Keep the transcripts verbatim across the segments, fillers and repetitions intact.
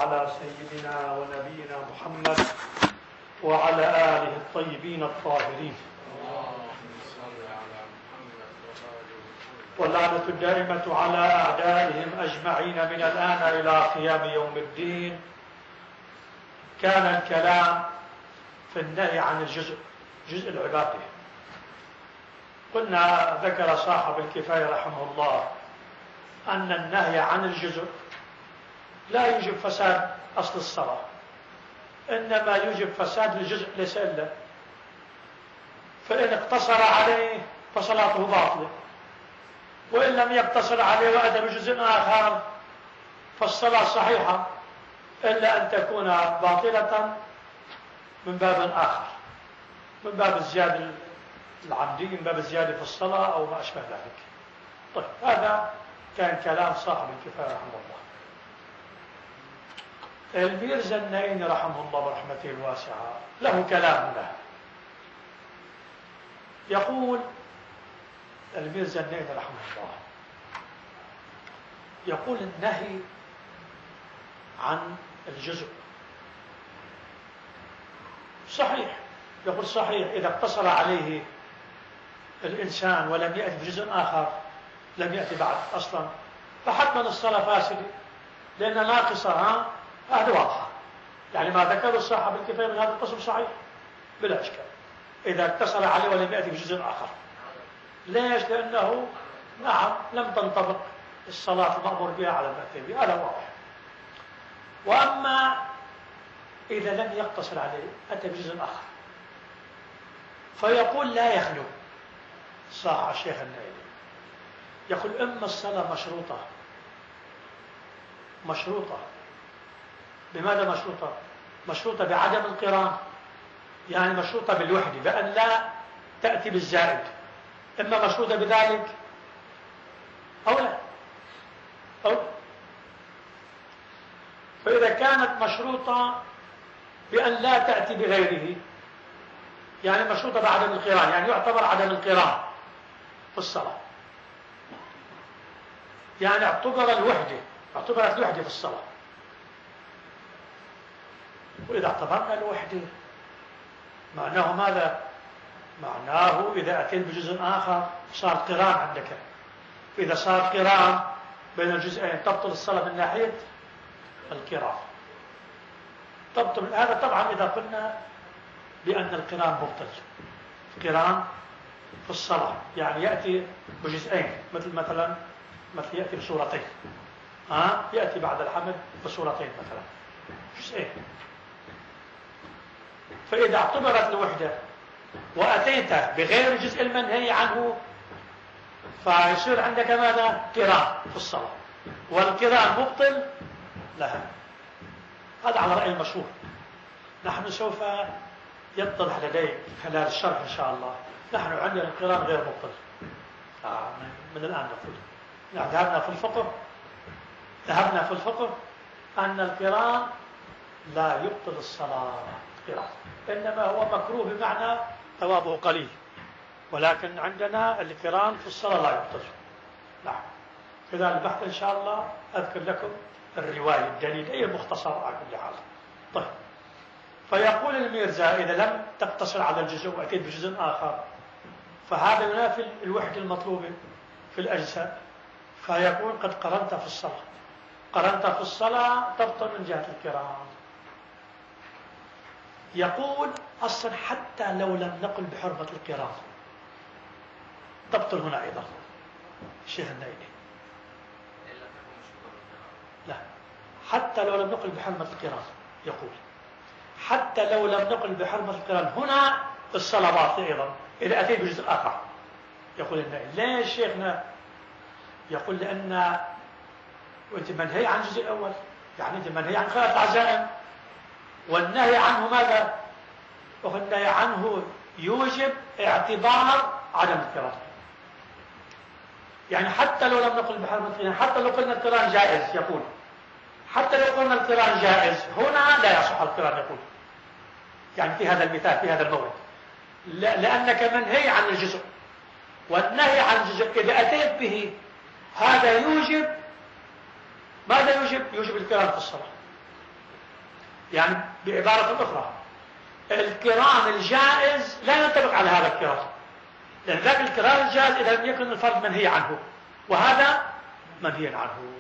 على سيدنا ونبينا محمد وعلى آله الطيبين الطاهرين، واللعنة الدائمة على أعدائهم أجمعين من الآن إلى قيام يوم الدين. كان الكلام في النهي عن الجزء، جزء العبادة. قلنا ذكر صاحب الكفاية رحمه الله أن النهي عن الجزء لا يوجب فساد أصل الصلاة، إنما يوجب فساد الجزء ليس إلا، فإن اقتصر عليه فصلاته باطلة، وإن لم يقتصر عليه وأتى بجزء آخر فالصلاة صحيحة، إلا أن تكون باطلة من باب آخر، من باب الزيادة العمدي، من باب الزيادة في الصلاة أو ما أشبه ذلك. طيب، هذا كان كلام صاحب الكفاية رحمه الله. الميرزا النائين رحمه الله برحمته الواسعة له كلام له، يقول الميرزا النائين رحمه الله، يقول النهي عن الجزء صحيح، يقول صحيح إذا اقتصر عليه الإنسان ولم يأتي بجزء آخر، لم يأتي بعد أصلا، فحتما الصلاة فاسدة لأن ناقصة. ها هذا واضحة، يعني ما ذكره صاحب الكفاية من هذا القسم صحيح بلا إشكال، إذا اقتصر عليه ولم يأتي بجزء آخر. ليش؟ لأنه نعم لم تنطبق الصلاة المأمور بها على المأتي بها، هذا واضح. وأما إذا لم يقتصر عليه أتى بجزء آخر، فيقول لا يخلو صاحب الشيخ النائي، يقول إما الصلاة مشروطة، مشروطة بماذا مشروطة؟ مشروطة بعدم القران، يعني مشروطة بالوحدة بأن لا تأتي بالزائد، إما مشروطة بذلك أو لا أو. فإذا كانت مشروطة بأن لا تأتي بغيره، يعني مشروطة بعدم القران، يعني يعتبر عدم القران في الصلاة، يعني اعتبر الوحدة، اعتبرت الوحدة في الصلاة. وإذا اعتبرنا الوحدة معناه ماذا؟ معناه إذا أتيت بجزء آخر صار قران عندك، فإذا صار قران بين الجزئين تبطل الصلاة من ناحية القران، تبطل. هذا طبعا إذا قلنا بأن القران مبطل، القران في الصلاة يعني يأتي بجزئين، مثل مثلا مثل يأتي بصورتين، ها يأتي بعد الحمد بصورتين مثلا جزئين. فإذا اعتبرت الوحدة وأتيت بغير الجزء المنهي عنه فيصير عندك ماذا؟ قران في الصلاة، والقران مبطل لها. هذا على رأي المشهور. نحن سوف يتضح لديك خلال الشرح إن شاء الله، نحن عندنا القران غير مبطل. آه من الآن نقول نحن ذهبنا في الفقه ذهبنا في الفقه أن القران لا يبطل الصلاة، قران إنما هو مكروه بمعنى ثوابه قليل، ولكن عندنا القران في الصلاة لا يبطل. نعم، إذا البحث إن شاء الله أذكر لكم الرواية الدليل أي مختصر على كل حال. طيب، فيقول الميرزا إذا لم تقتصر على الجزء وأتيت بجزء آخر فهذا ينافي الوحدة المطلوبة في الأجزاء، فيكون قد قرنت في الصلاة، قرنت في الصلاة تبطل من جهة القران. يقول أصلا حتى لو لم نقل بحرمة القران تبطل هنا أيضا. الشيخ النائي لا، حتى لو لم نقل بحرمة القران، يقول حتى لو لم نقل بحرمة القران هنا الصلاة باطلة أيضا إذا أتيت بجزء آخر. يقول النائي ليش شيخنا؟ يقول لأن وأنت منهي عن الجزء الأول، يعني أنت منهي عن خلاف العزائم، والنهي عنه ماذا؟ والنهي عنه يوجب اعتبار عدم القران، يعني حتى لو لم نقل بحرمة القران، حتى لو قلنا القران جائز، يقول حتى لو قلنا القران جائز هنا لا يصح القران، يقول يعني في هذا المثال في هذا المورد، لأنك منهي عن الجزء، والنهي عن الجزء إذا أتيت به هذا يوجب ماذا؟ يوجب يوجب القران في الصلاة، يعني بعبارة أخرى الكرام الجائز لا ينطبق على هذا الكرام، لأن ذاك الكرام الجائز إذا لم يكن الفرد منهي عنه، وهذا منهي عنه.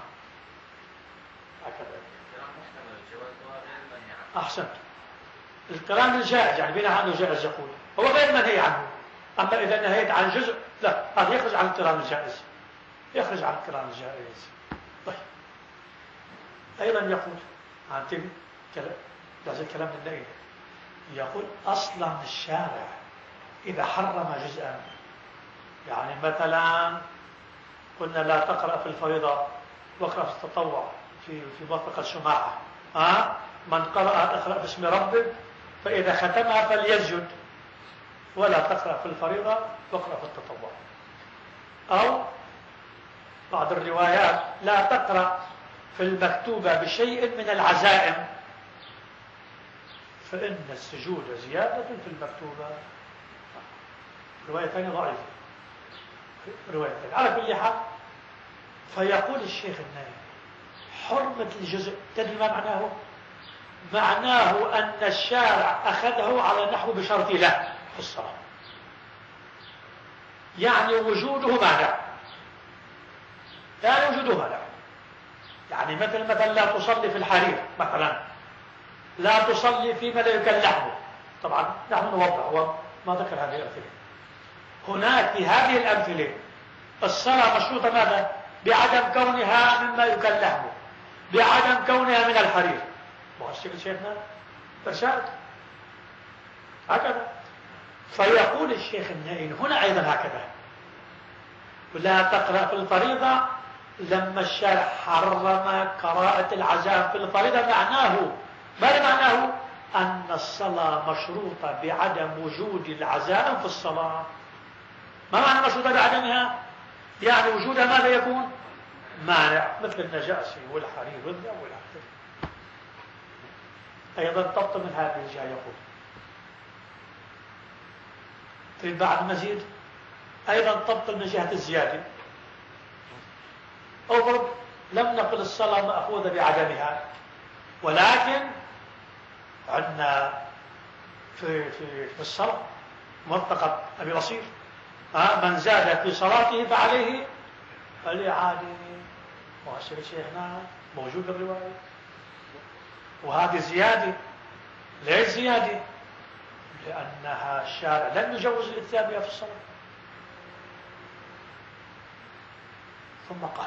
أحسنت. الكلام الجائز يعني بناء عنه جائز يقول هو غير منهي عنه. أما إذا نهيت عن جزء لا، هذا يخرج عن الكلام الجائز، يخرج عن الكلام الجائز. طيب أيضا يقول عن تبي كلام لازم كلام الليل، يقول أصلا الشارع إذا حرم جزءا، يعني مثلا قلنا لا تقرأ في الفريضة واقرأ في التطوع في في موافقة شماعة، ها من قرأ اقرأ باسم ربك فإذا ختمها فليسجد، ولا تقرأ في الفريضة واقرأ في التطوع. أو بعض الروايات لا تقرأ في المكتوبة بشيء من العزائم فإن السجود زيادة في المكتوبة. رواية ثانية ضعيفة، رواية ثانية على كل حال. فيقول الشيخ النايم حرمة الجزء تدري ما معناه؟ معناه أن الشارع أخذه على نحو بشرط له في الصلاة، يعني وجوده مانع، يعني وجوده مانع. يعني مثل مثلا لا تصلي في الحرير مثلا، لا تصلي فيما لا يكل لحمه. طبعا نحن نوضح وما ذكر هذه الأمثلة. هناك في هذه الأمثلة الصلاة مشروطة ماذا؟ بعدم كونها مما يكل لحمه، بعدم كونها من الحرير. وهالشكل شيخنا إرشاد هكذا. فيقول الشيخ النائل هنا أيضا هكذا، ولا تقرأ في الفريضة. لما الشارع حرم قراءة العزائم في الفريضة معناه ماذا؟ معناه أن الصلاة مشروطة بعدم وجود العزائم في الصلاة. ما معنى مشروطة بعدمها؟ يعني وجودها ماذا يكون؟ مانع، مثل النجاسة والحرير والذهب والحرير. أيضا ضبط من هذه الجهة يقول في بعد مزيد أيضا ضبط من جهة الزيادة. أفرض لم نقل الصلاة مأخوذة بعدمها، ولكن عندنا في في في الصلاة منطقة أبي بصير آه من زاد في صلاته فعليه الإعادة. وهالشيء شيخنا موجود بالرواية، وهذه زيادة. ليش زيادة؟ لأنها الشارع لم يجوز الإتيان بها في الصلاة. ثم قال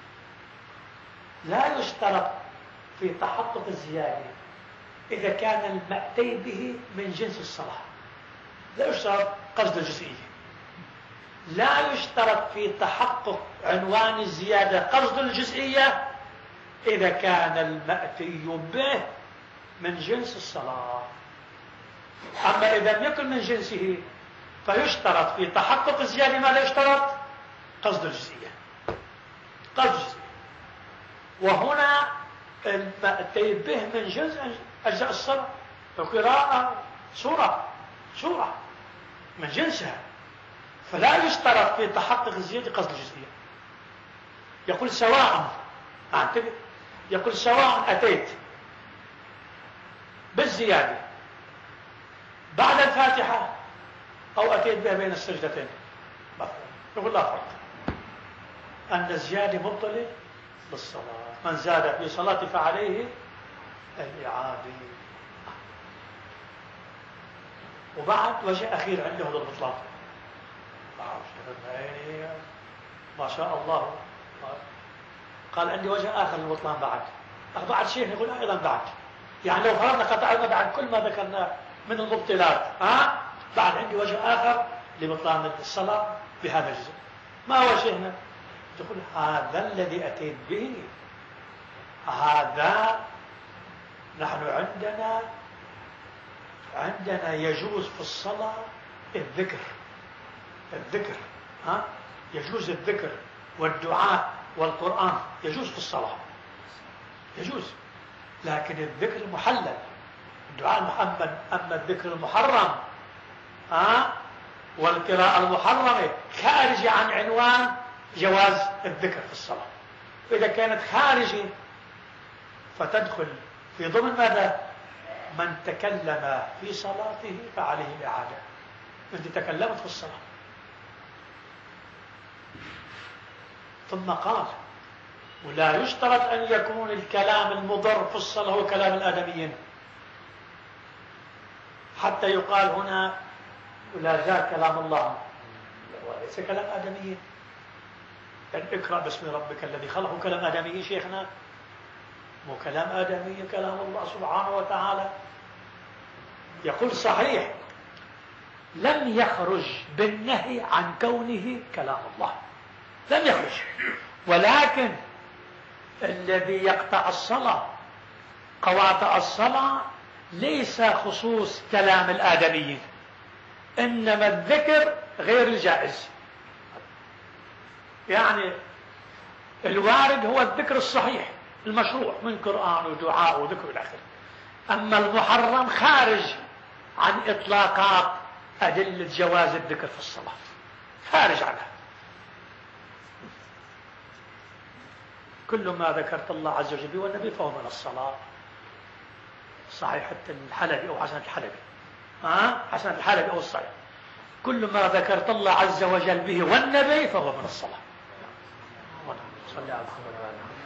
لا يشترط في تحقق الزيادة إذا كان المأتي به من جنس الصلاة. لا يشترط قصد الجزئية. لا يشترط في تحقق عنوان الزيادة قصد الجزئية إذا كان المأتي به من جنس الصلاة. أما إذا لم يكن من جنسه فيشترط في تحقق الزيادة ما لا يشترط قصد الجزئية، قصد الجزئية. وهنا المأتي به من جنس أجزاء الصلاة، وقراءة سورة سورة من جنسها، فلا يشترط في تحقق الزيادة قصد الجزئية. يقول سواء أعتقد يقول سواء أتيت بالزيادة بعد الفاتحة أو أتيت بها بين السجدتين، يقول لا فرق، أن الزيادة مبطلة بالصلاة. من زاد في صلاة فعليه الإعادة. وبعد وجه أخير عنده هذا البطلان، ما شاء الله قال عندي وجه آخر للبطلان بعد. بعد شيء يقول أيضا بعد، يعني لو فرضنا قطعنا بعد كل ما ذكرناه من المبطلات ها بعد عندي وجه آخر لبطلان الصلاة بهذا الجزء. ما هو شيخنا؟ تقول هذا الذي أتيت به، هذا نحن عندنا عندنا يجوز في الصلاة الذكر الذكر ها يجوز الذكر والدعاء والقرآن يجوز في الصلاة، يجوز. لكن الذكر المحلل، الدعاء المحمد، أما الذكر المحرم ها والقراءة المحرمة خارجة عن عنوان جواز الذكر في الصلاة. إذا كانت خارجة فتدخل في ضمن ماذا؟ من تكلم في صلاته فعليه الإعادة. أنت تكلمت في الصلاة. ثم قال ولا يشترط أن يكون الكلام المضر في الصلاة هو كلام الآدميين، حتى يقال هنا ولا ذا كلام الله، وليس كلام آدميين. يعني اقرأ باسم ربك الذي خلق، كلام آدمي شيخنا؟ مو كلام آدمي، كلام الله سبحانه وتعالى. يقول صحيح لم يخرج بالنهي عن كونه كلام الله، لم يخرج، ولكن الذي يقطع الصلاة قواطع الصلاة ليس خصوص كلام الآدميين، إنما الذكر غير الجائز. يعني الوارد هو الذكر الصحيح المشروع من قرآن ودعاء وذكر إلى آخره، أما المحرم خارج عن إطلاقات أدلة جواز الذكر في الصلاة، خارج عنها. كل ما ذكرت الله عز وجل والنبي فهو من الصلاة. صحيح حتى الحلبي أو حسن الحلبي، ها حسن الحلبي أو الصحيح، كل ما ذكرت الله عز وجل به والنبي فهو من الصلاة. صلى على محمد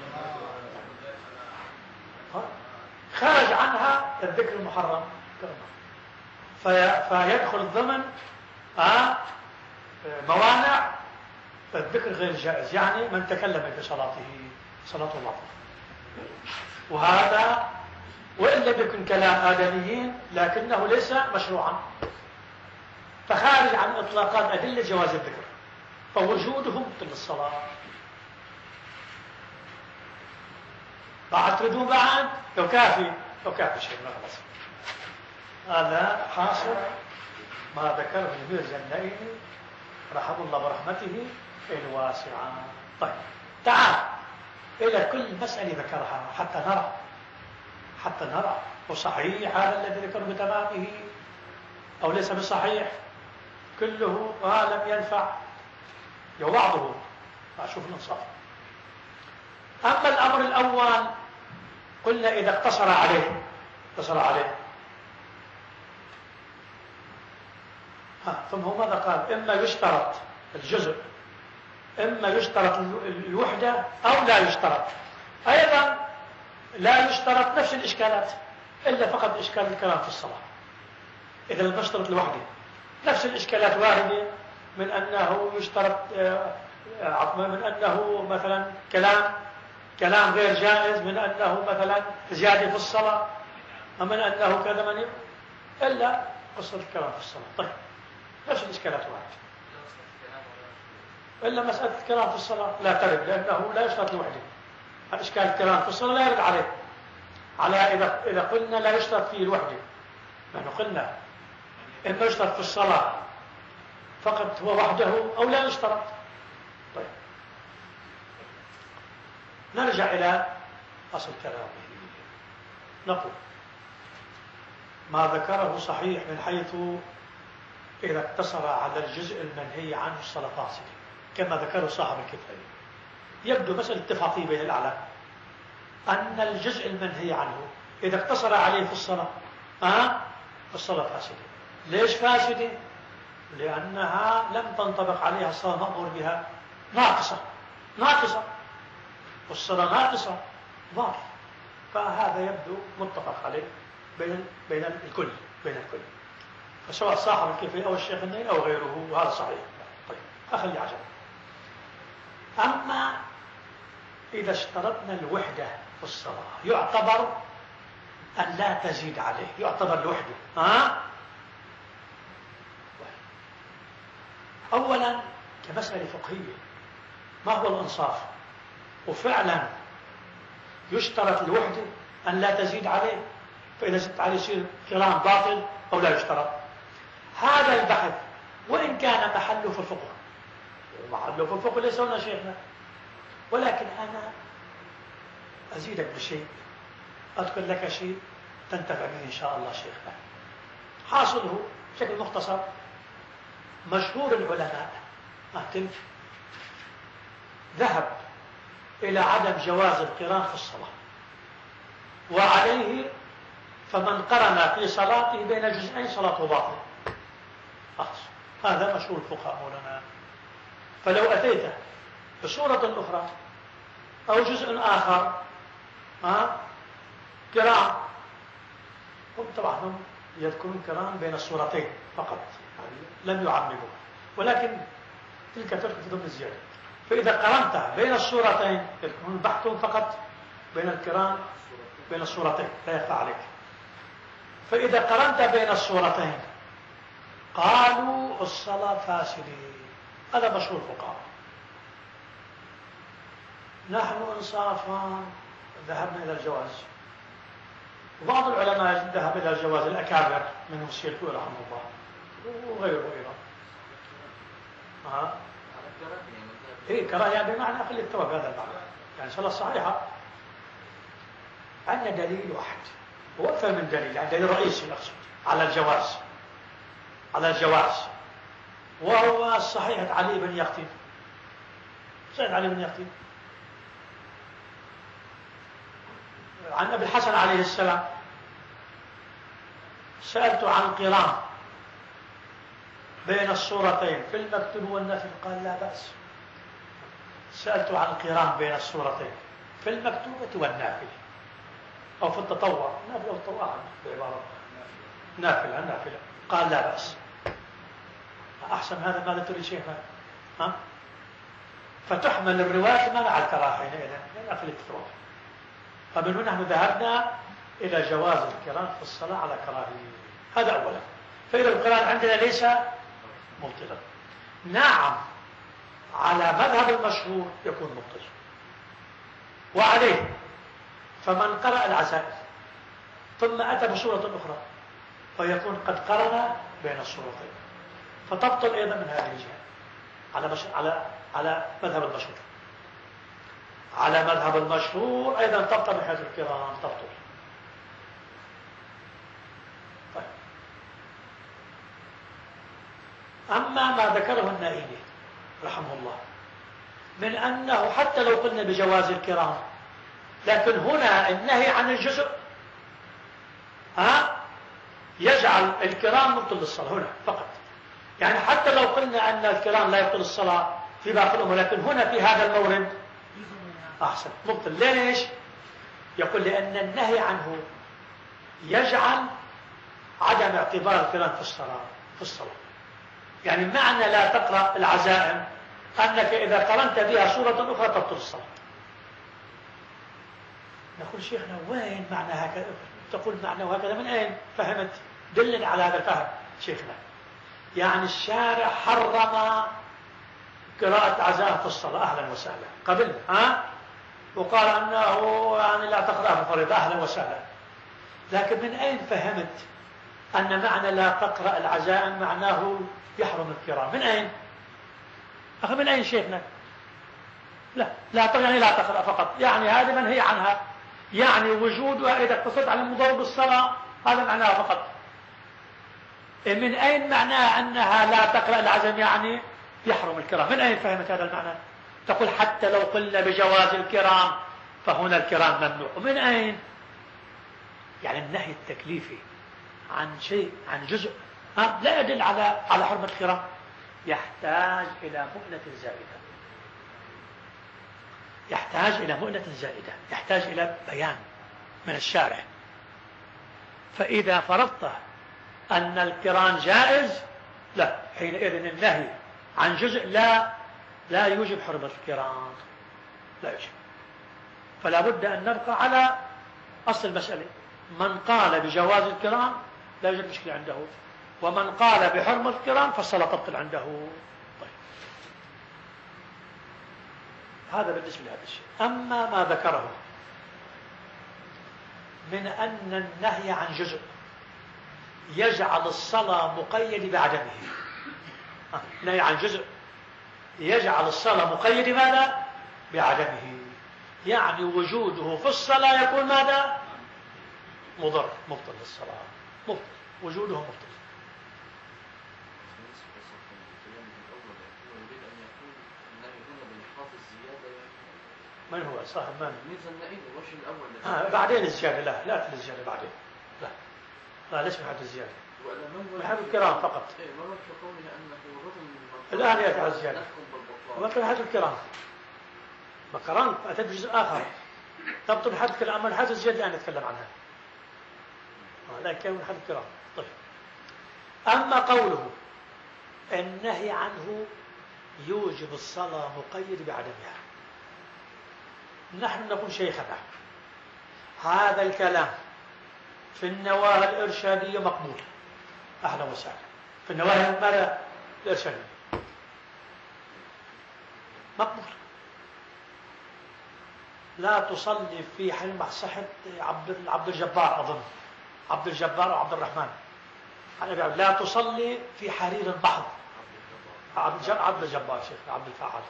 وعلى آله. خرج عنها الذكر المحرم في فيدخل ضمن موانع الذكر غير جائز، يعني من تكلم في صلاته صلاة الله. وهذا وإن لم يكن كلام آدميين لكنه ليس مشروعا، فخارج عن إطلاقات أدلة جواز الذكر، فوجوده مبطل للصلاة. بعد تردون بعد لو كافي لو كافي شيء ما خلص. هذا حاصل ما ذكره الميرزا النائمي رحمه الله برحمته الواسعة. طيب تعال إلى كل مسألة ذكرها حتى نرى حتى نرى وصحيح هذا الذي ذكره بتمامه أو ليس بصحيح، كله ما لم ينفع لو بعضه أشوف الإنصاف. أما الأمر الأول قلنا إذا اقتصر عليه اقتصر عليه ها ثم هو ماذا قال؟ إما يشترط الجزء، إما يشترط الوحدة أو لا يشترط. أيضا لا يشترط نفس الإشكالات إلا فقط إشكال الكلام في الصلاة. إذا لم يشترط الوحدة نفس الإشكالات واردة من أنه يشترط من أنه مثلا كلام كلام غير جائز، من أنه مثلا زيادة في الصلاة، ومن أنه كذا من إلا قصة الكلام في الصلاة. طيب نفس الإشكالات واردة إلا مسألة الكلام في الصلاة لا ترد، لأنه لا يشترط الوحدة. الإشكال الكلام في الصلاة لا يرد عليه على إذا إذا قلنا لا يشترط فيه الوحدة. نحن قلنا إما يشترط في الصلاة فقط هو وحده أو لا يشترط. طيب نرجع إلى أصل كلامه. نقول ما ذكره صحيح من حيث إذا اقتصر على الجزء المنهي عنه الصلاة فاسدة كما ذكره صاحب الكفاية. يبدو مسألة اتفاقية بين الأعلام أن الجزء المنهي عنه إذا اقتصر عليه في الصلاة أه؟ الصلاة فاسدة. ليش فاسدة؟ لأنها لم تنطبق عليها الصلاة مأمور بها، ناقصة ناقصة والصلاة ناقصة ضار. فهذا يبدو متفق عليه بين بين الكل بين الكل فسواء صاحب الكفاية أو الشيخ النيل أو غيره، وهذا صحيح. طيب أخلي عجب. أما إذا اشترطنا الوحدة في الصلاة يعتبر أن لا تزيد عليه، يعتبر الوحدة ها؟ أولا كمسألة فقهية ما هو الإنصاف؟ وفعلا يشترط الوحدة أن لا تزيد عليه، فإذا زدت عليه يصير كلام باطل أو لا يشترط. هذا البحث وإن كان محله في الفقه، محله في الفقه ليس هنا شيخنا، ولكن أنا أزيدك بشيء، أذكر لك شيء تنتفع به إن شاء الله شيخنا. حاصله بشكل مختصر مشهور العلماء أهتم ذهب إلى عدم جواز القران في الصلاة، وعليه فمن قرن في صلاته بين جزئين صلاته باطلة. هذا مشهور الفقهاء مولانا. فلو أتيت بصورة أخرى أو جزء آخر ها كرام، هم طبعا يذكرون كرام بين الصورتين فقط، لم يعمموا، ولكن تلك تدخل في ضمن الزيادة. فإذا قرنت بين الصورتين يكون بحث فقط بين الكرام بين الصورتين لا يخفى عليك. فإذا قرنت بين الصورتين قالوا الصلاة فاسدة. هذا مشهور الفقهاء. نحن إنصافا ذهبنا إلى الجواز، وبعض العلماء ذهب إلى الجواز، الأكابر منهم الشيخ رحمه الله وغيره أيضا. ها إيه كراهية بمعنى أقل الثواب، هذا المعنى يعني صلاة صحيحة. عندنا دليل واحد هو أكثر من دليل، يعني دليل رئيسي أقصد على الجواز على الجواز وهو صحيحة علي بن يقطين. صحيحة علي بن يقطين عن أبي الحسن عليه السلام: سألت عن قران بين الصورتين في المكتوب والنافل، قال لا بأس. سألت عن قران بين الصورتين في المكتوبة والنافل أو في التطوع، نافل أو التطوع بعبارة نافلة نافلة، قال لا بأس. أحسن هذا ماذا تريد شيخنا؟ ها؟ فتحمل الرواية منع الكراهة حينئذ لأن أخلي تروح. فمن هنا نحن ذهبنا إلى جواز القران في الصلاة على كراهية. هذا أولا. فإذا القران عندنا ليس مبطلا. نعم على مذهب المشهور يكون مبطل، وعليه فمن قرأ العزائم ثم أتى بصورة أخرى فيكون قد قرن بين الصورتين، فتبطل أيضا من هذه الجهة على مش... على على مذهب المشهور. على مذهب المشهور أيضا تبطل من حيث الكرام تبطل. طيب. أما ما ذكره النائبي رحمه الله من أنه حتى لو قلنا بجواز الكرام، لكن هنا النهي عن الجزء ها يجعل الكرام مبطل للصلاة هنا فقط. يعني حتى لو قلنا أن الكرام لا يبطل الصلاة في باقي الأمور، لكن هنا في هذا المورد أحسن مبطل. ليش؟ يقول لأن النهي عنه يجعل عدم اعتبار الكرام في الصلاة في الصلاة. يعني معنى لا تقرأ العزائم أنك إذا قرنت بها صورة أخرى تبطل الصلاة. نقول شيخنا وين معنى هكذا؟ تقول معنى هكذا من أين فهمت؟ دلني على هذا الفهم شيخنا. يعني الشارع حرم قراءة عزائم في الصلاة، أهلا وسهلا قبل ها، وقال أنه يعني لا تقرأ في الفريضة، أهلا وسهلا. لكن من أين فهمت أن معنى لا تقرأ العزائم معناه يحرم الكرام؟ من أين؟ أخي من أين شيخنا؟ لا لا تقرأ يعني لا تقرأ فقط، يعني هذه منهي عنها، يعني وجودها إذا اقتصرت على المضر بالصلاة هذا معناها فقط. من أين معناها أنها لا تقرأ العزم يعني يحرم الكرام؟ من أين فهمت هذا المعنى؟ تقول حتى لو قلنا بجواز الكرام فهنا الكرام ممنوع. ومن أين؟ يعني النهي التكليفي عن شيء عن جزء ها لا يدل على على حرمة الكرام، يحتاج إلى مؤنة زائدة، يحتاج إلى مؤنة زائدة، يحتاج إلى بيان من الشارع. فإذا فرضت أن الكرام جائز لا، حينئذ النهي عن جزء لا لا يوجب حرمة الكرام، لا يوجب. فلا بد أن نبقى على أصل المسألة. من قال بجواز الكرام لا يوجد مشكلة عنده، ومن قال بحرمة الكرام فالصلاة تبطل عنده. طيب. هذا بالنسبة لهذا الشيء. أما ما ذكره من أن النهي عن جزء يجعل الصلاة مقيد بعدمه، نهي عن جزء يجعل الصلاة مقيد ماذا؟ بعدمه، يعني وجوده في الصلاة يكون ماذا؟ مضر، مبطل للصلاة، مبطل، وجوده مبطل. من هو صاحب من؟ ميزة النائب الوجه الأول. آه بعدين الزيادة. لا لا في الزيادة بعدين. لا لا ليس بحد الزيادة. بحد الكرام فقط. إيه ما وجه قوله أنه رجل الآن يأتي على الزيادة. وقت حد الكرام. بقران أتت جزء آخر. تبطل حد الكرام. أما الحد الزيادة الآن نتكلم عنها. لا كان حد الكرام. طيب. أما قوله النهي عنه يوجب الصلاة مقيد بعدمها. نحن نقول شيخنا هذا الكلام في النواهي الإرشادية مقبول. أهلا وسهلا. في النواهي ماذا الإرشادية مقبول. لا تصلي في حي مع صحة عبد عبد الجبار أظن عبد الجبار أو عبد الرحمن لا تصلي في حرير محض. عبد عبد الجبار شيخ عبد الفعال.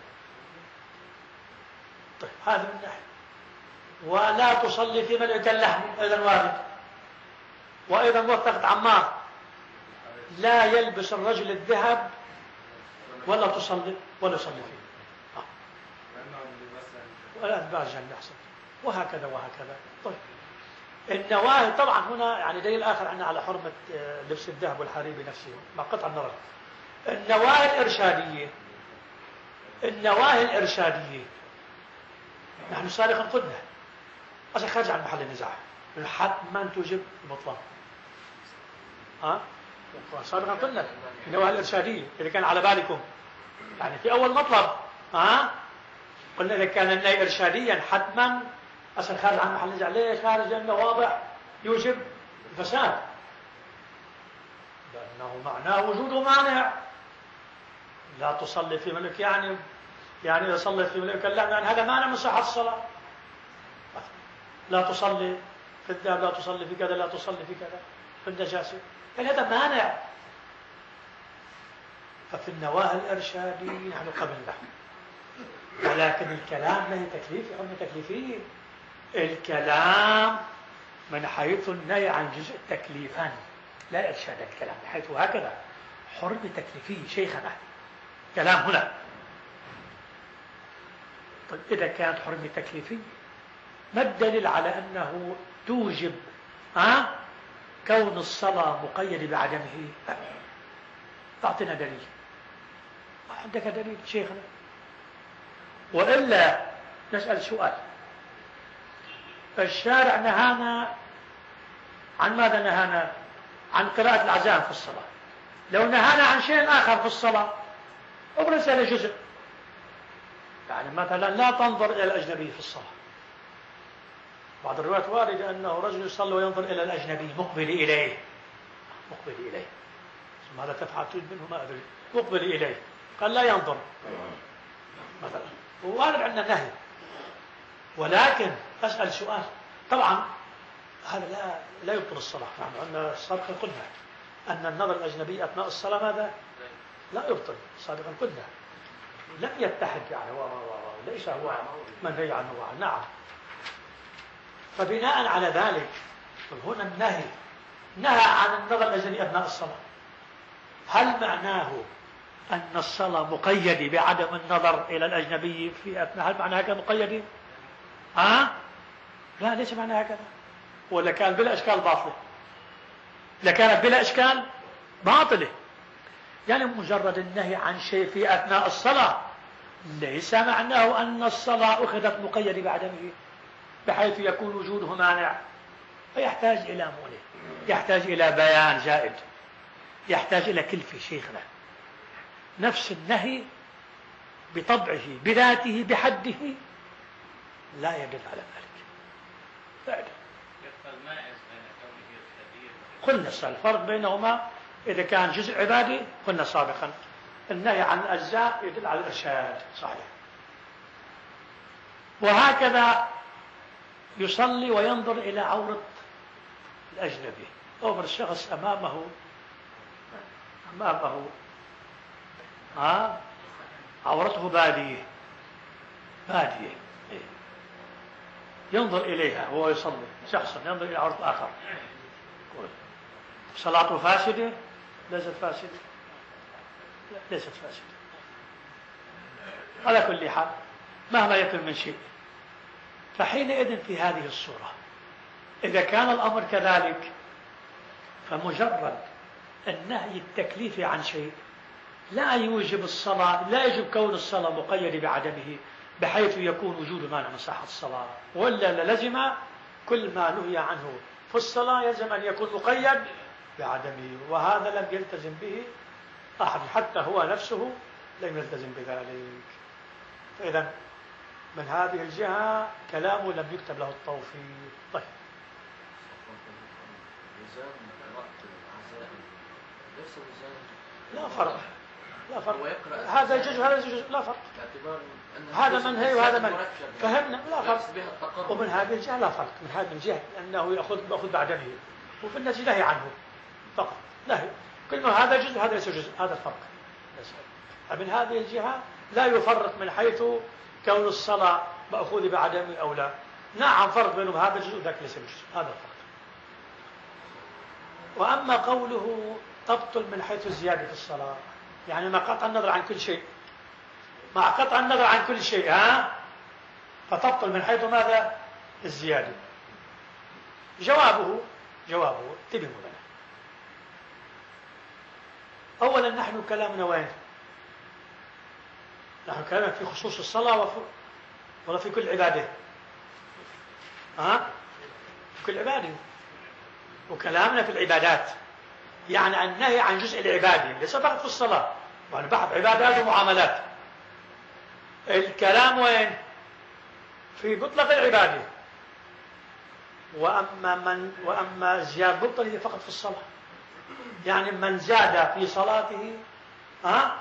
طيب هذا من ناحية. ولا تصلي في ملء اللحم أيضا وارد. وأيضا وثقت عمار لا يلبس الرجل الذهب ولا تصلي ولا يصلي فيه. آه. ولا أتباع الجنة أحسن. وهكذا وهكذا. طيب النواهي طبعا هنا يعني دليل آخر عنا على حرمة لبس الذهب والحرير بنفسه مع قطع النظر. النواهي الإرشادية النواهي الإرشادية نحن سابقا قلنا أصلا خارج عن محل النزاع حتما توجب البطلان. ها سابقا قلنا النواهي الإرشادية إذا كان على بالكم يعني في أول مطلب ها قلنا إذا كان النهي إرشاديا حتما أصلا خارج عن محل النزاع. ليه خارج؟ لأنه واضح يوجب الفساد لأنه معناه وجود مانع. لا تصلي في ملك يعني يعني إذا صليت في ملك اللحم يعني هذا مانع من صحة الصلاة. لا تصلي في الذهب لا تصلي في كذا لا تصلي في كذا في النجاسة يعني هذا مانع. ففي النواهي الإرشادية نحن قبلنا. ولكن الكلام له تكليفي أو تكليفي. الكلام من حيث النهي عن جزء تكليفا لا إرشاد. الكلام من حيث هكذا حرمة تكليفية شيخنا كلام هنا. طيب إذا كانت حرمة تكليفية ما الدليل على أنه توجب ها كون الصلاة مقيد بعدمه؟ أعطنا دليل. عندك دليل شيخنا؟ وإلا نسأل سؤال. الشارع نهانا عن ماذا؟ نهانا عن قراءة العزائم في الصلاة. لو نهانا عن شيء آخر في الصلاة أبرز جزء يعني مثلا لا تنظر إلى الأجنبي في الصلاة. بعض الروايات واردة أنه رجل يصلي وينظر إلى الأجنبي مقبل إليه مقبل إليه ماذا تفعل منه ما أدري مقبل إليه قال لا ينظر مثلا. ووارد عندنا نهي. ولكن أسأل سؤال طبعا هذا لا لا يبطل الصلاة. يعني أن سابقا قلنا أن النظر الأجنبي أثناء الصلاة ماذا لا يبطل. سابقا قلنا لم يتحد يعني وليس هو منهي عنه. نعم. فبناء على ذلك هنا النهي نهى عن النظر الأجنبي أثناء الصلاة. هل معناه أن الصلاة مقيدة بعدم النظر إلى الأجنبي في أثناء؟ هل معناها هكذا مقيدة؟ ها؟ لا ليس معناها هكذا. ولا كان بلا إشكال باطلة. لكانت بلا إشكال باطلة. يعني مجرد النهي عن شيء في أثناء الصلاة ليس معناه أن الصلاة أخذت مقيدة بعدمه بحيث يكون وجوده مانع. فيحتاج إلى مؤنة يحتاج إلى بيان زائد يحتاج إلى كلفة شيخنا. نفس النهي بطبعه بذاته بحده لا يدل على ذلك. لا يدل. قلنا الفرق بينهما إذا كان جزء عبادي قلنا سابقا النهي عن الأجزاء يدل على الإرشاد صحيح. وهكذا يصلي وينظر إلى عورة الأجنبي أو الشخص أمامه أمامه ها عورته بادية بادية ينظر إليها وهو يصلي. شخص ينظر إلى عورة آخر صلاته فاسدة ليست فاسدة لا ليست فاسدة. على كل حال مهما يكن من شيء فحينئذ في هذه الصورة إذا كان الأمر كذلك فمجرد النهي التكليفي عن شيء لا يوجب الصلاة، لا يجب كون الصلاة مقيد بعدمه بحيث يكون وجود مانع من صحة الصلاة، ولا لزم كل ما نهي عنه في الصلاة يلزم أن يكون مقيد بعدمه، وهذا لم يلتزم به أحد حتى هو نفسه لم يلتزم بذلك. فإذا من هذه الجهة كلامه لم يكتب له التوفيق. طيب لا فرق، لا فرق، هذا جزء هذا جزء، لا فرق، هذا منهي وهذا منهي، فهمنا؟ لا فرق. ومن هذه الجهة لا فرق، من هذه الجهة أنه يأخذ يأخذ بعدمه، وفي النتيجة نهي عنه فقط، نهي، كل ما هذا جزء هذا ليس جزء، هذا الفرق. من هذه الجهة لا يفرق من حيث كون الصلاة مأخوذ بعدمه أو لا، نعم فرق بينهم، هذا جزء وذاك ليس جزء، هذا الفرق. وأما قوله تبطل من حيث الزيادة في الصلاة، يعني مع قطع النظر عن كل شيء، مع قطع النظر عن كل شيء ها فتبطل من حيث ماذا؟ الزيادة. جوابه جوابه انتبهوا لنا. أولا نحن كلامنا وين؟ نحن كلامنا في خصوص الصلاة وفي ولا في كل عبادة؟ ها؟ في كل عبادة، وكلامنا في العبادات، يعني النهي عن جزء العبادة ليس فقط في الصلاة، وأنا بحث عبادات ومعاملات. الكلام وين؟ في مطلق العبادة. وأما من وأما زيادة بطل هي فقط في الصلاة، يعني من زاد في صلاته ها؟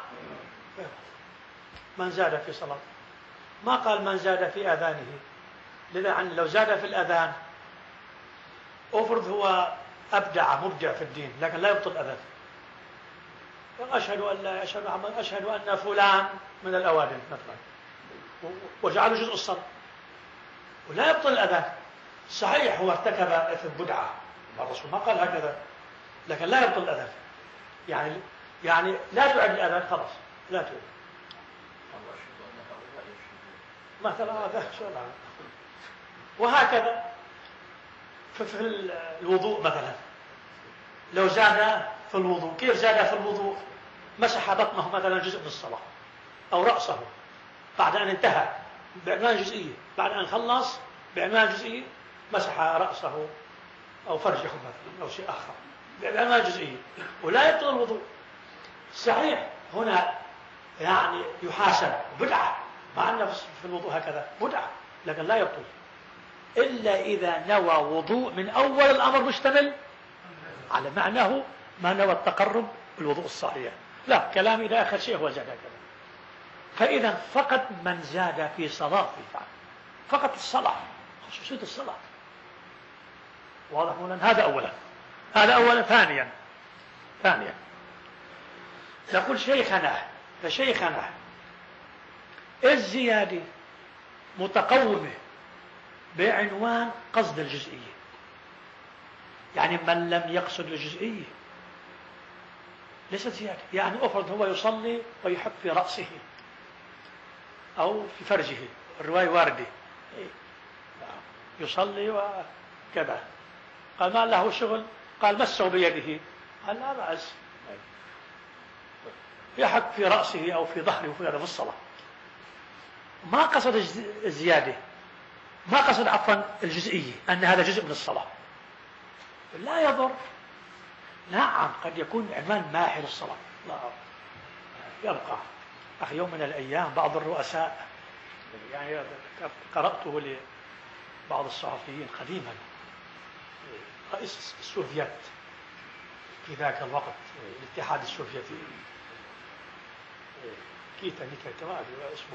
من زاد في صلاته، ما قال من زاد في أذانه، لذا لو زاد في الأذان أفرض هو أبدع مبدع في الدين لكن لا يبطل الأذان، أشهد أن لا أشهد, أشهد أن فلان من الأوادم مثلا وجعله جزء الصلاة ولا يبطل الأذان، صحيح هو ارتكب إثم بدعة، الرسول ما قال هكذا، لكن لا يبطل الأذان، يعني يعني لا تعد الأذان خلاص، لا تعد مثلا هذا سؤال. وهكذا في الوضوء مثلا، لو زاد في الوضوء، كيف زاد في الوضوء؟ مسح بطنه مثلا جزء من الصلاة أو رأسه بعد أن انتهى بعنوان جزئية، بعد أن خلص بعنوان جزئية مسح رأسه أو فرجه مثلا أو شيء آخر بعنوان جزئية ولا يبطل الوضوء. صحيح هنا يعني يحاسب بدعة، مع أن في الوضوء هكذا بدعة، لكن لا يبطل إلا إذا نوى وضوء من أول الأمر مشتمل على معناه ما نوى التقرب بالوضوء الصحيح. لا، كلام إلى آخر شيء هو زاد كذا. فإذا فقط من زاد في صلاته فقط الصلاة، خصوصية الصلاة، واضح مولانا؟ هذا أولا، هذا أولا. ثانيا ثانيا نقول شيخنا فشيخنا الزيادة متقومة بعنوان قصد الجزئية، يعني من لم يقصد الجزئية ليست زيادة. يعني أفرض هو يصلي ويحك في رأسه أو في فرجه، الرواية واردة، يصلي وكذا، قال ما له شغل، قال مسه بيده، قال لا بأس، يحك في رأسه أو في ظهره وفي هذا في الصلاة، ما قصد الزيادة، ما قصد عفوا الجزئية أن هذا جزء من الصلاة، لا يضر. نعم قد يكون عنوان ماحي للصلاة، لا يبقى. أخي يوم من الأيام بعض الرؤساء، يعني قرأته لبعض الصحفيين قديما، رئيس السوفيت في ذاك الوقت، الاتحاد السوفيتي، كيتا نيكيتا ما أدري اسمه،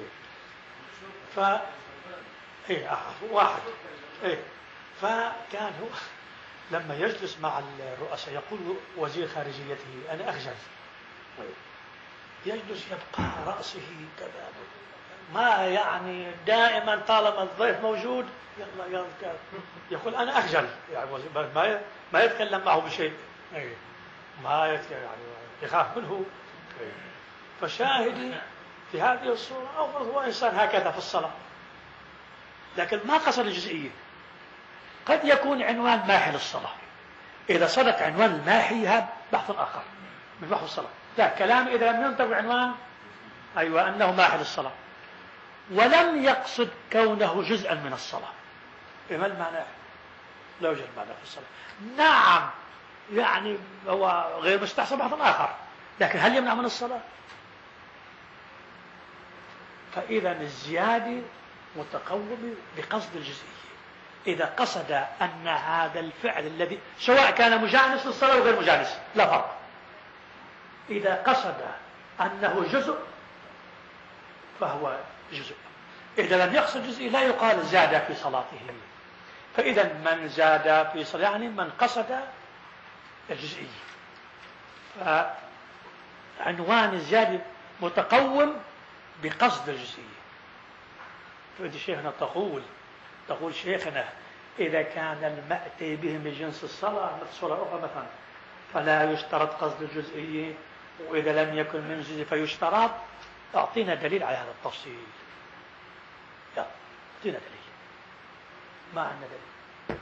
ف إيه واحد إيه فكان هو لما يجلس مع الرؤساء يقول وزير خارجيته أنا أخجل، يجلس يبقى رأسه كذا، ما يعني دائما طالما الضيف موجود يلا يلا يقول أنا أخجل، يعني ما ما يتكلم معه بشيء، ما يتكلم يعني يخاف منه. فشاهدي في هذه الصورة أفرض هو إنسان هكذا في الصلاة، لكن ما قصد الجزئية. قد يكون عنوان ماحي للصلاة، إذا صدق عنوان الماحي هذا بحث آخر من بحث الصلاة. لا، كلام إذا لم ينطق عنوان أيوة أنه ماحي للصلاة ولم يقصد كونه جزءا من الصلاة، ما المعنى؟ لا يوجد معنى في الصلاة. نعم يعني هو غير مستحسن بحث آخر، لكن هل يمنع من الصلاة؟ فإذا الزيادة متقومة بقصد الجزئية. إذا قصد أن هذا الفعل الذي سواء كان مجانس للصلاة أو غير مجانس لا فرق، إذا قصد أنه جزء فهو جزء، إذا لم يقصد جزئي لا يقال زاد في صلاته. فإذا من زاد في صلاة يعني من قصد الجزئية. فعنوان الزيادة متقوم بقصد الجزئية. فإذا شيخنا تقول تقول شيخنا إذا كان المأتي به من جنس الصلاة مثل صلاة أخرى مثلا فلا يشترط قصد الجزئية، وإذا لم يكن من جزئية فيشترط. أعطينا دليل على هذا التفصيل. يلا أعطينا دليل. ما عندنا دليل.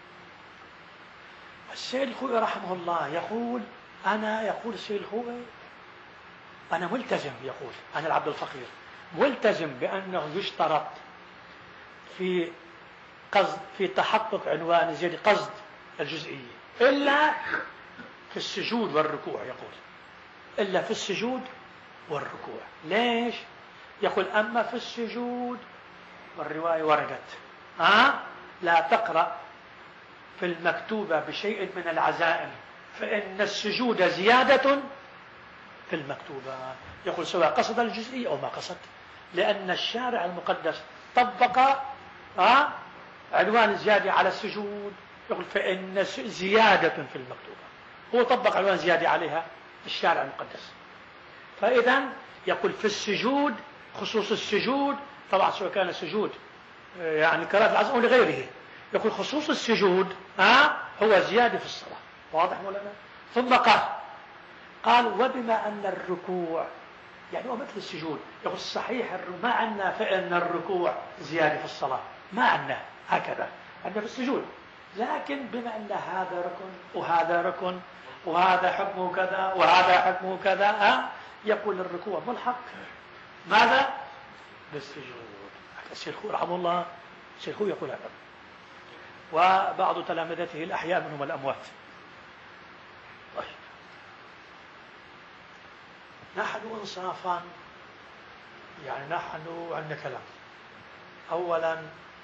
السيد الخوئي رحمه الله يقول أنا يقول السيد الخوئي أنا ملتزم، يقول أنا العبد الفقير ملتزم بأنه يشترط في قصد في تحقق عنوان الزيادة قصد الجزئية إلا في السجود والركوع. يقول إلا في السجود والركوع. ليش؟ يقول أما في السجود والرواية وردت ها لا تقرأ في المكتوبة بشيء من العزائم فإن السجود زيادة في المكتوبة. يقول سواء قصد الجزئية أو ما قصد، لأن الشارع المقدس طبق ها عنوان الزيادة على السجود. يقول فإن زيادة في المكتوبة، هو طبق عنوان زيادة عليها الشارع المقدس. فإذا يقول في السجود خصوص السجود، طبعا سواء كان السجود يعني قراءة العزم أو لغيره، يقول خصوص السجود ها هو زيادة في الصلاة. واضح مولانا؟ ثم قال قال وبما أن الركوع يعني هو مثل السجود، يقول صحيح ما عنا فإن الركوع زيادة في الصلاة، ما عنا هكذا عندنا في السجود، لكن بما أن هذا ركن وهذا ركن وهذا حكمه كذا وهذا حكمه كذا ها يقول الركوع ملحق ماذا؟ بالسجود. الشيخ رحمه الله الشيخ يقول هذا، وبعض تلامذته الأحياء منهم الأموات. طيب نحن إنصافا يعني نحن عندنا كلام. أولا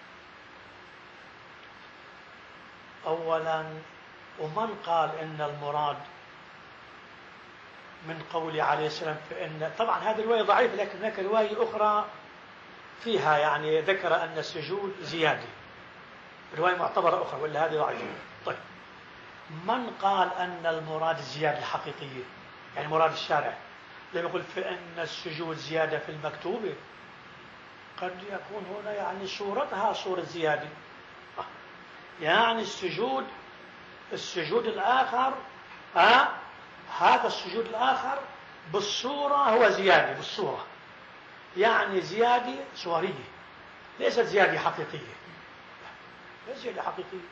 أولا ومن قال إن المراد من قول عليه السلام فإن طبعا هذه الرواية ضعيفة، لكن هناك رواية أخرى فيها يعني ذكر أن السجود زيادة، رواية معتبرة أخرى، ولا هذه ضعيفة. طيب من قال أن المراد الزيادة الحقيقية يعني مراد الشارع لما يقول فإن السجود زيادة في المكتوبة، قد يكون هنا يعني صورتها صورة زيادة، يعني السجود السجود الآخر ها هذا السجود الآخر بالصورة هو زيادة بالصورة، يعني زيادة صورية ليست زيادة حقيقية. ليست زيادة حقيقية.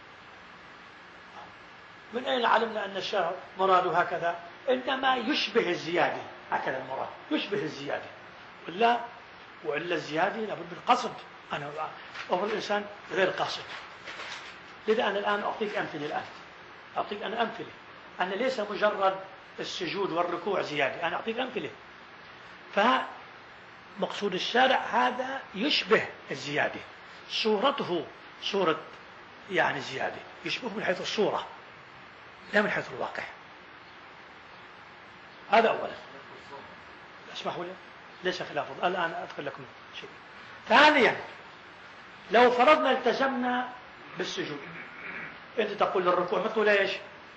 من أين علمنا أن الشرع مراده هكذا؟ إنما يشبه الزيادة، هكذا المراد يشبه الزيادة، ولا وإلا الزيادة لابد من قصد. أنا أمر الإنسان غير قاصد. لذا أنا الآن أعطيك أمثلة الآن أعطيك أنا أمثلة أنا ليس مجرد السجود والركوع زيادة، أنا أعطيك أمثلة. فمقصود الشارع هذا يشبه الزيادة، صورته صورة يعني زيادة، يشبه من حيث الصورة لا من حيث الواقع. هذا أولا. اسمحوا لي ليس خلاف الآن أذكر لكم شيء. ثانيا لو فرضنا التزمنا بالسجود، أنت تقول للركوع مثل ليش؟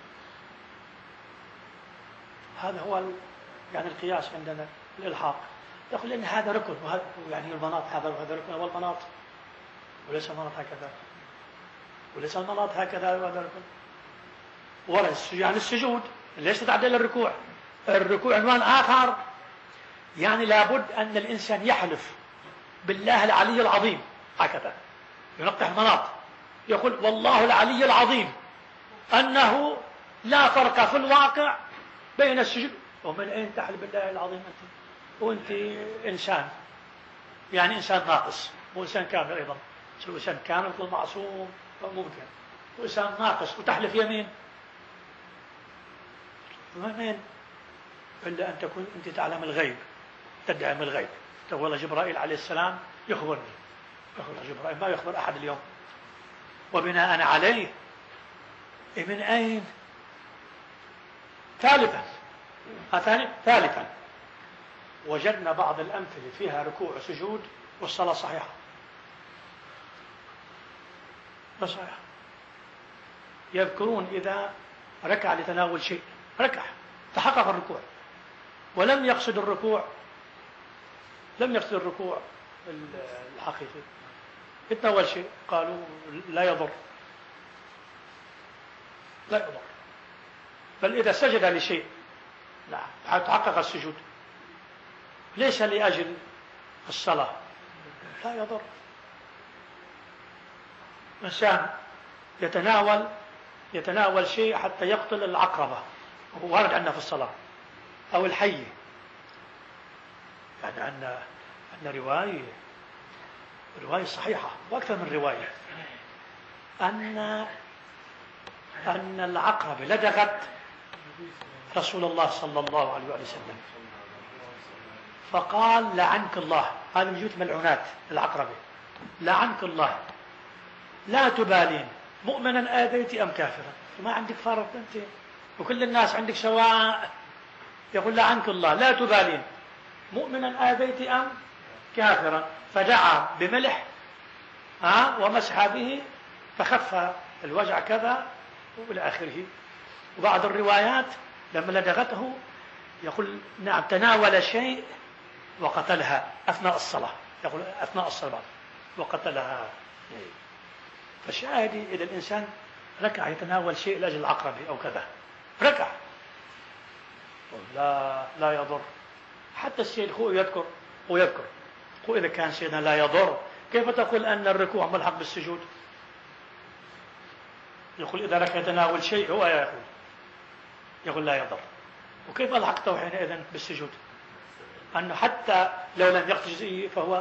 هذا هو يعني القياس عندنا الإلحاق، يقول إن هذا ركن وهذا يعني المناط هذا وهذا ركن والمناط، وليس المناط هكذا وليس المناط هكذا وهذا ركن، ولا يعني السجود ليش تتعدل الركوع؟ الركوع عنوان آخر، يعني لابد أن الإنسان يحلف بالله العلي العظيم هكذا ينقح المناط، يقول والله العلي العظيم أنه لا فرق في الواقع بين السجود. ومن أين تحلف بالله العظيم أنت وأنت إنسان، يعني إنسان ناقص وإنسان كامل أيضا. شو إنسان كامل مثل معصوم ممكن، وإنسان ناقص وتحلف يمين ومن إلا أن تكون أنت تعلم الغيب، تدعي الغيب. تقول جبرائيل عليه السلام يخبرني، يخبر جبرائيل ما يخبر أحد اليوم. وبناء عليه من أين؟ ثالثا أثاني ثالثا وجدنا بعض الأمثلة فيها ركوع وسجود والصلاة صحيحة، صحيحة. يذكرون إذا ركع لتناول شيء، ركع تحقق الركوع ولم يقصد الركوع، لم يقصد الركوع الحقيقي، يتناول شيء، قالوا لا يضر، لا يضر. بل إذا سجد لشيء لا تحقق السجود، ليس لأجل الصلاة، لا يضر. إنسان يتناول يتناول شيء حتى يقتل العقربة، وارد عندنا في الصلاة، أو الحية. يعني عندنا عندنا رواية رواية صحيحة وأكثر من رواية أن أن العقربة لدغت رسول الله صلى الله عليه وسلم، فقال لعنك الله، هذه من جهة ملعونات العقربة، لعنك الله لا تبالين مؤمنا آذيت أم كافرا. ما عندك فرق أنت وكل الناس عندك سواء. يقول لعنك الله لا تبالين مؤمنا آذيت أم كافرا، فدعا بملح ها ومسح به فخف الوجع كذا وإلى آخره. وبعض الروايات لما لدغته يقول نعم تناول شيء وقتلها أثناء الصلاة، يقول أثناء الصلاة وقتلها. فالشاهد إذا الإنسان ركع يتناول شيء لأجل العقربة أو كذا، ركع لا لا يضر. حتى السيد هو يذكر ويذكر هو إذا كان سيدنا لا يضر، كيف تقول أن الركوع ملحق بالسجود؟ يقول إذا ركع يتناول شيء هو يقول يقول لا يضر، وكيف ألحقته حينئذ بالسجود؟ أنه حتى لو لم يقصد جزئي فهو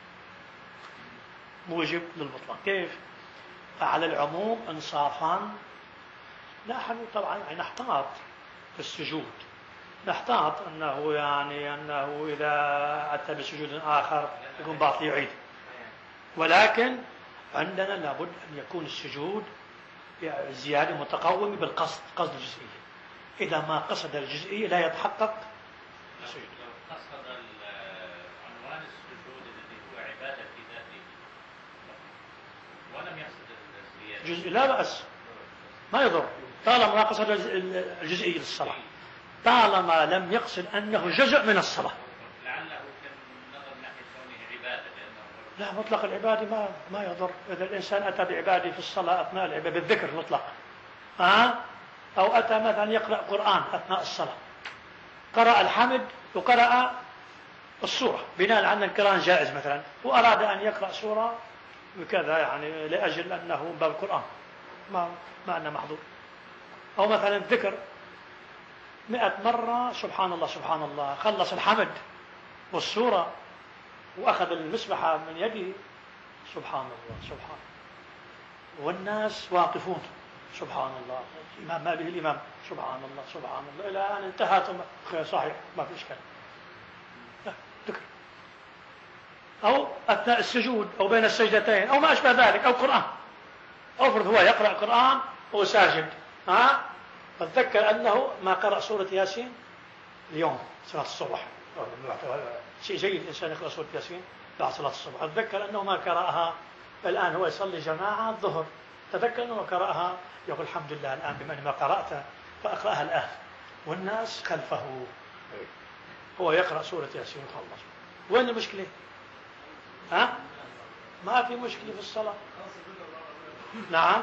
موجب للبطلان. كيف؟ على العموم انصافا نحن طبعا نحتاط في السجود، نحتاط أنه يعني أنه إذا أتى بسجود آخر يكون باطل يعيد، ولكن عندنا لابد أن يكون السجود زيادة متقومة بالقصد، قصد الجزئية. إذا ما قصد الجزئية لا يتحقق السجود. لو قصد عنوان السجود الذي هو عبادة في ذاته ولم يقصد الزيادة جزء لا بأس، ما يضر طالما ما قصد الجزئية للصلاة، طالما لم يقصد أنه جزء من الصلاة. لعله كان نظر ناحية كونه عبادة، لأنه لا مطلق العبادة ما ما يضر. إذا الإنسان أتى بعبادة في الصلاة أثناء العبادة بالذكر مطلق ها، أو أتى مثلا يقرأ قرآن أثناء الصلاة، قرأ الحمد وقرأ السورة بناء على أن القرآن جائز مثلا، وأراد أن يقرأ سورة وكذا يعني لأجل أنه باب القرآن ما ما أنه محظور. أو مثلا ذكر مئة مرة سبحان الله سبحان الله، خلص الحمد والسورة وأخذ المسبحة من يده سبحان الله سبحان، والناس واقفون سبحان الله، الإمام ما به الإمام سبحان الله سبحان الله إلى أن انتهى. صحيح ما في إشكال، ذكر. أو أثناء السجود أو بين السجدتين أو ما أشبه ذلك، أو قرآن، أو فرض هو يقرأ قرآن وهو ساجد ها، فتذكر أنه ما قرأ سورة ياسين اليوم صلاة الصبح، شيء جيد الإنسان يقرأ سورة ياسين بعد صلاة الصبح، تذكر أنه ما قرأها الآن هو يصلي جماعة الظهر، تذكر أنه قرأها يقول الحمد لله الآن بما أني ما قرأت فأقرأها الآن، والناس خلفه هو يقرأ سورة ياسين وخلص. وين المشكلة؟ ها؟ ما في مشكلة في الصلاة. نعم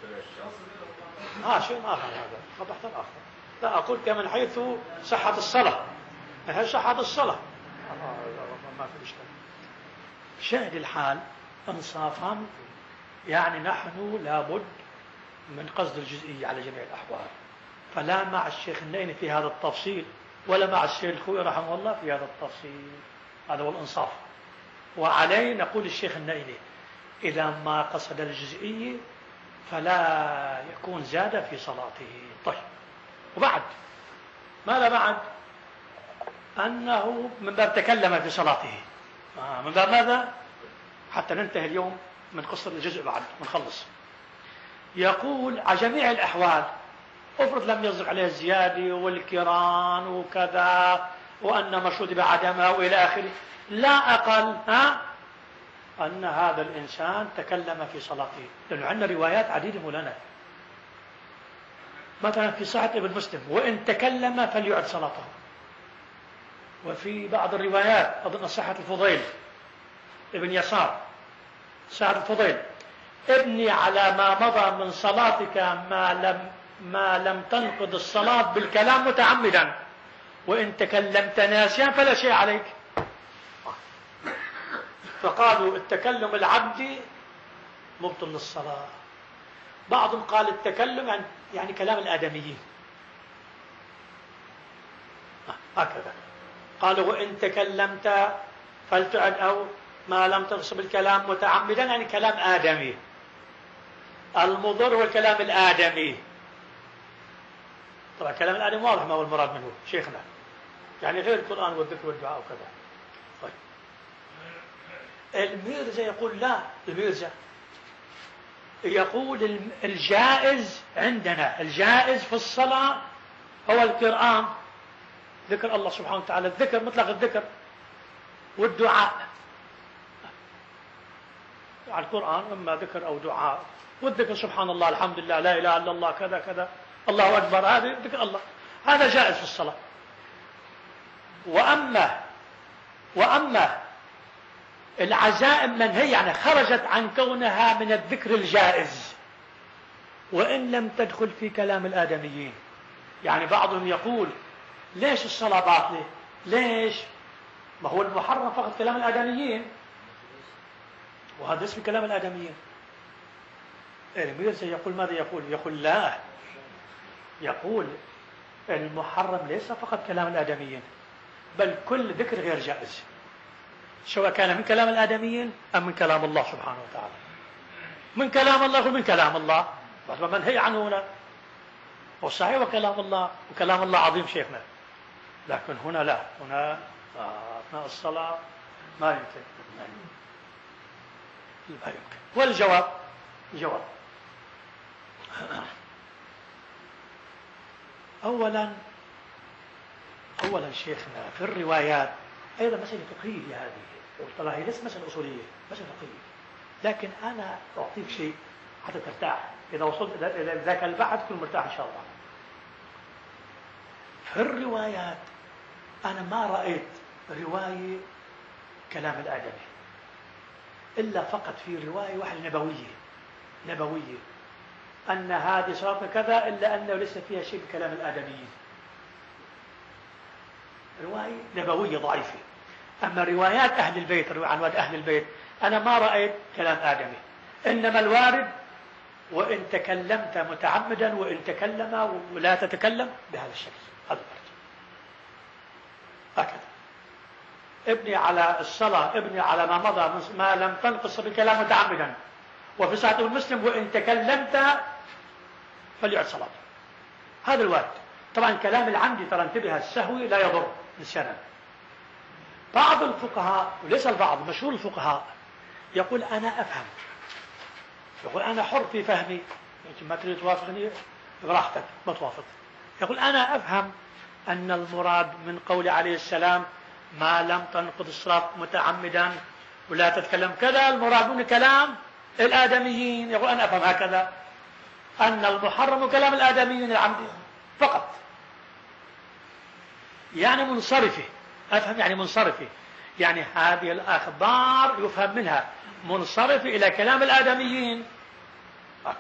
ها شيء آخر، هذا خطأ آخر. لا أقول كمن حيث صحة الصلاة، من حيث صحة الصلاة ما في مشكلة. شاهد الحال إنصافا يعني نحن لابد من قصد الجزئية على جميع الأحوال، فلا مع الشيخ النيني في هذا التفصيل ولا مع الشيخ الخوئي رحمه الله في هذا التفصيل. هذا هو الإنصاف. وعليه نقول الشيخ النيني إذا ما قصد الجزئية فلا يكون زاد في صلاته. طيب، وبعد ماذا بعد؟ أنه من باب تكلم في صلاته. آه من باب ماذا؟ حتى ننتهي اليوم من قصة الجزء بعد ونخلص. يقول على جميع الأحوال، افرض لم يصدق عليه الزيادة والكران وكذا وأن مشهود بعدمها وإلى آخره، لا أقل ها أن هذا الإنسان تكلم في صلاته، لأنه عندنا روايات عديدة مولانا. مثلا في صحيح ابن مسلم وإن تكلم فليعد صلاته. وفي بعض الروايات أظن صحة الفضيل ابن يسار، صحة الفضيل ابني على ما مضى من صلاتك ما لم ما لم تنقض الصلاة بالكلام متعمدا، وإن تكلمت ناسيا فلا شيء عليك. فقالوا التكلم العبدي مبطل للصلاة. بعضهم قال التكلم يعني, يعني كلام الآدميين هكذا. قالوا وإن تكلمت فلتعد أو ما لم تنصب الكلام متعمدا يعني كلام آدمي. المضر هو الكلام الآدمي. طبعا كلام الآدمي واضح ما هو المراد منه شيخنا، يعني غير القرآن والذكر والدعاء وكذا. طيب، الميرزا يقول لا، الميرزا يقول الجائز عندنا، الجائز في الصلاة هو القرآن، ذكر الله سبحانه وتعالى، الذكر مطلق الذكر والدعاء على القرآن، إما ذكر أو دعاء. والذكر سبحان الله الحمد لله لا إله إلا الله كذا كذا الله أكبر، هذا ذكر الله، هذا جائز في الصلاة. وأما وأما العزائم منهي يعني خرجت عن كونها من الذكر الجائز وإن لم تدخل في كلام الآدميين. يعني بعضهم يقول ليش الصلاة باطلة؟ ليش؟ ما هو المحرم فقط كلام الآدميين، وهذا اسم كلام الآدميين. الميرزا يقول ماذا يقول؟ يقول لا، يقول المحرم ليس فقط كلام الآدميين بل كل ذكر غير جائز، سواء كان من كلام الآدميين أم من كلام الله سبحانه وتعالى. من كلام الله ومن كلام الله بس منهي عنه هنا، والصحيح وكلام الله، وكلام الله عظيم شيخنا، لكن هنا لا، هنا أثناء الصلاة ما يمكن، لا يمكن. والجواب الجواب أولا أولا شيخنا في الروايات أيضا مسألة فقهية، هذه والله هي ليست مسألة أصولية، مسألة فقهية. لكن أنا أعطيك شيء حتى ترتاح، إذا وصلت إلى ذاك البحث كن مرتاح إن شاء الله. في الروايات أنا ما رأيت رواية كلام الآدمي إلا فقط في رواية واحدة نبوية نبوية أن هذه صلاة كذا، إلا أنه ليس فيها شيء بكلام الآدميين، رواية نبوية ضعيفة. أما روايات أهل البيت، عن أهل البيت، أنا ما رأيت كلام آدمي، إنما الوارد وإن تكلمت متعمدا وإن تكلم ولا تتكلم بهذا الشكل، هذا الوارد. هكذا ابني على الصلاة، ابني على ما مضى ما لم تنقص بالكلام متعمدا. وفي صحيح المسلم وإن تكلمت فليعد صلاته، هذا الوارد. طبعا كلام العمد ترى انتبه، السهوي لا يضر نسيانا. بعض الفقهاء وليس البعض، مشهور الفقهاء يقول أنا أفهم، يقول أنا حر في فهمي، يمكن ما تريد توافقني براحتك ما توافق. يقول أنا أفهم أن المراد من قول عليه السلام ما لم تنقض الصلاة متعمدا ولا تتكلم كذا، المراد من كلام الآدميين. يقول أنا أفهم هكذا، أن المحرم كلام الآدميين العمد فقط، يعني منصرفة. أفهم يعني منصرفة، يعني هذه الأخبار يفهم منها منصرفة إلى كلام الآدميين هكذا.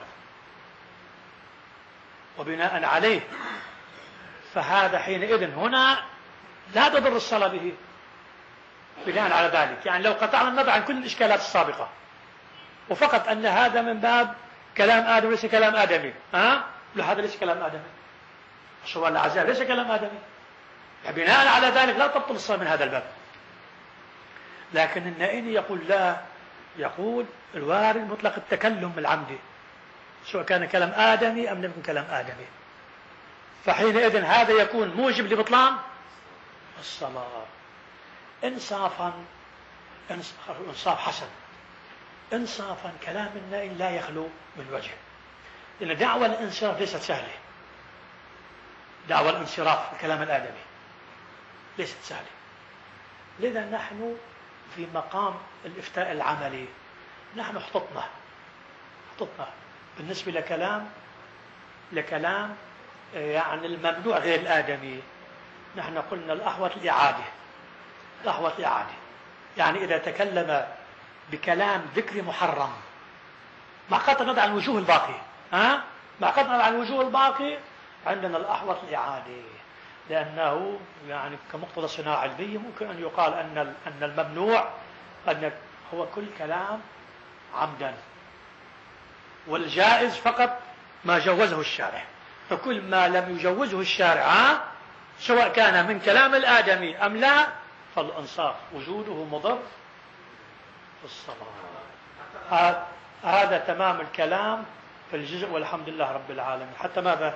وبناء عليه فهذا حينئذ هنا لا تضر الصلاة به بناء على ذلك. يعني لو قطعنا النظر عن كل الإشكالات السابقة وفقط أن هذا من باب كلام آدم ليس كلام آدمي. ها؟ لا، هذا ليس كلام آدمي. السؤال الأعزاء ليس كلام آدمي. بناء على ذلك لا تبطل الصلاة من هذا الباب. لكن النائني يقول لا، يقول الوارد مطلق التكلم العمدي، سواء كان كلام آدمي أم لم يكن كلام آدمي، فحينئذ هذا يكون موجب لبطلان الصلاة. إنصافا، إنصاف حسن، إنصافا كلام النائن لا يخلو من وجه، لأن دعوة الانصراف ليست سهلة. دعوة الانصراف الكلام الآدمي ليست سهلة. لذا نحن في مقام الإفتاء العملي نحن احتطنا احتطنا بالنسبة لكلام لكلام يعني الممنوع غير الآدمي. نحن قلنا الأحوط الإعادة، الأحوط الإعادة، يعني إذا تكلم بكلام ذكر محرم مع قطع النظر عن الوجوه الباقية، ها؟ مع قطع النظر عن الوجوه الباقية عندنا الأحوط الإعادة، لأنه يعني كمقتضى الصناعة العلمية ممكن أن يقال أن أن الممنوع أن هو كل كلام عمدا، والجائز فقط ما جوزه الشارع. فكل ما لم يجوزه الشارع ها؟ سواء كان من كلام الآدمي أم لا فالإنصاف وجوده مضر في الصلاة. هذا تمام الكلام في الجزء، والحمد لله رب العالمين. حتى ماذا؟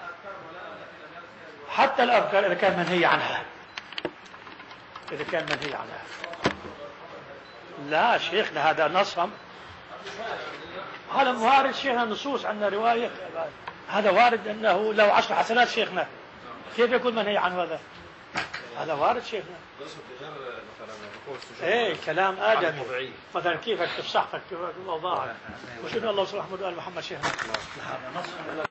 حتى الأذكار إذا كان منهي عنها، إذا كان منهي عنها. لا شيخنا هذا نصم، هذا وارد شيخنا نصوص عندنا رواية، هذا وارد أنه له عشر حسنات شيخنا، كيف يكون منهي عن هذا؟ هذا وارد شيخنا. ايه كلام آدمي مثلا كيف اكتب صحفك كيف الاوضاع وشنو الله صلى الله عليه وسلم محمد شيخنا.